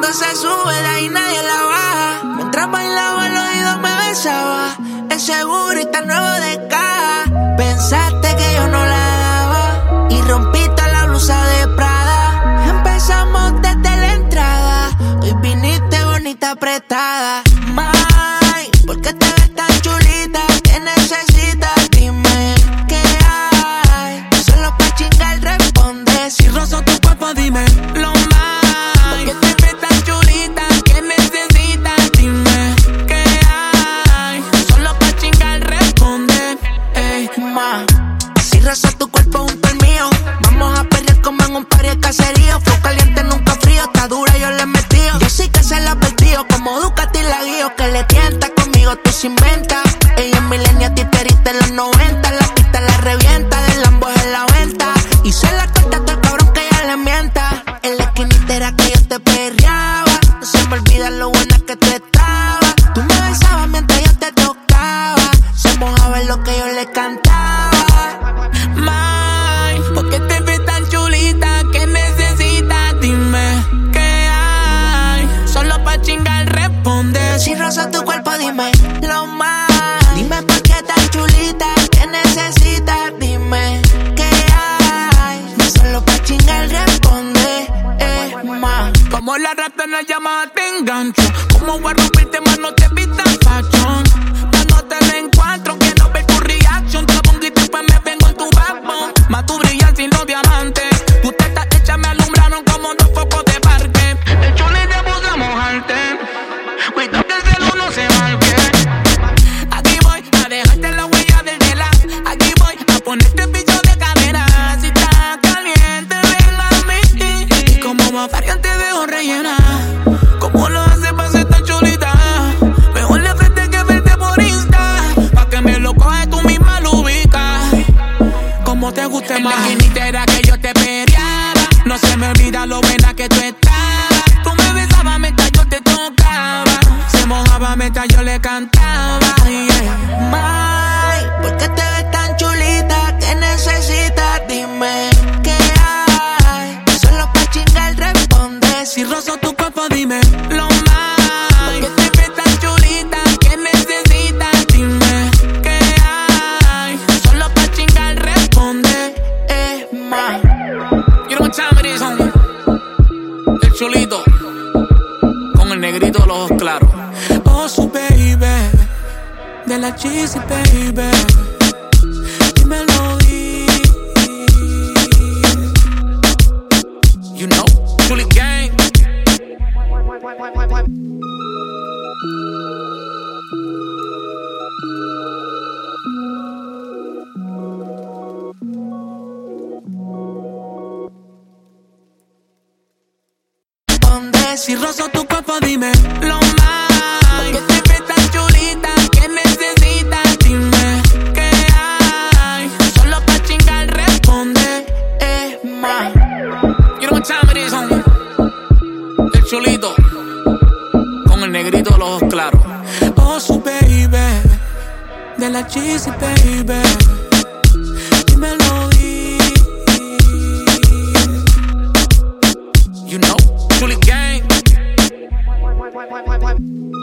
Cuando se sube de ahí nadie la baja. Mientras bailaba el oído me besaba. Es seguro y tan nuevo de caja. Pensaste que yo no la daba y rompiste la blusa de Prada. Empezamos desde la entrada. Hoy viniste bonita apretada. May, ¿por qué te ves tan chulita? ¿Qué necesitas? Dime qué hay. Solo pa' chingar responde. Si rozo tu cuerpo dime lo más. ¿Por qué te ves tan chulita? ¿Qué necesitas? Dime qué hay. Solo pa' chingar responde. Ma, si rozo tu cuerpo junto al mío, vamos a pelear como en un party de caserío. Flow caliente nunca frío, está dura yo le he metido. Yo sí que se la perdido, como Ducati la guío. Que le tienta conmigo, tú se inventas. Ella es milenia, titerita en los 90. La pista la revienta, del Lambo en la venta. Y se la corta todo el cabrón que ella le mienta. En la esquinita era que yo te perreaba. No se me olvida lo buena que tú estabas. Tú me besabas mientras yo te tocaba. Se mojaba en lo que yo le cantaba. May, ¿por qué te ves tan chulita? ¿Qué necesitas? Dime qué hay. Solo pa' chingar responde. Si rozo tu cuerpo dime lo más. Dime por qué tan chulita. ¿Qué necesitas? Dime qué hay. Solo pa' chingar responde. Más. Como la rata en la llamada te engancho. Como voy a romperte más no te vistas fashion. Cuando te la encuentro quiero ver tu reaction. Te lo pongo y después me vengo en tu backbone. Más tú brillas sin los diamantes. Tus tetas hechas me alumbraron como dos focos de parque. El chole te puso a mojarte. Cuidado que el celo no se marque. Aquí voy a dejarte la huella del tela. Aquí voy a ponerte piso de cadera. Si está caliente ven a mí. Y como más variante dejo rellena. Como lo hace pa' ser tan chulita. Mejor le frente que verte por Insta. Pa' que me lo coges tú misma lo ubicas. Como te guste más. En la esquinita era que yo te peleaba. No se me olvida lo buena que tú estabas. Tú me besabas mientras yo te tocaba. Se mojaba mientras yo le cantaba. Yeah. May, ¿por qué te ves tan chulita? ¿Qué necesitas? Dime qué hay. Solo pa' chingar responde. Si rozo tu cuerpo dime lo más. ¿Por qué te ves tan chulita? ¿Qué necesitas? Dime qué hay. Solo pa' chingar responde. Más. You know what time it is, homie. El chulito con el negrito de los ojos claros. Oh, su baby, de la cheesy baby. Dímelo, you know, Chuli Gang. Si rozo tu cuerpo dime lo más. ¿Por qué te ves tan chulita? ¿Qué necesitas? Dime qué hay. Solo pa' chingar responde. Más. You know what time it is, homie. El chulito con el negrito de los ojos claros. Oh, su baby, de la cheesy baby. Dímelo, you know, Chuli Gang.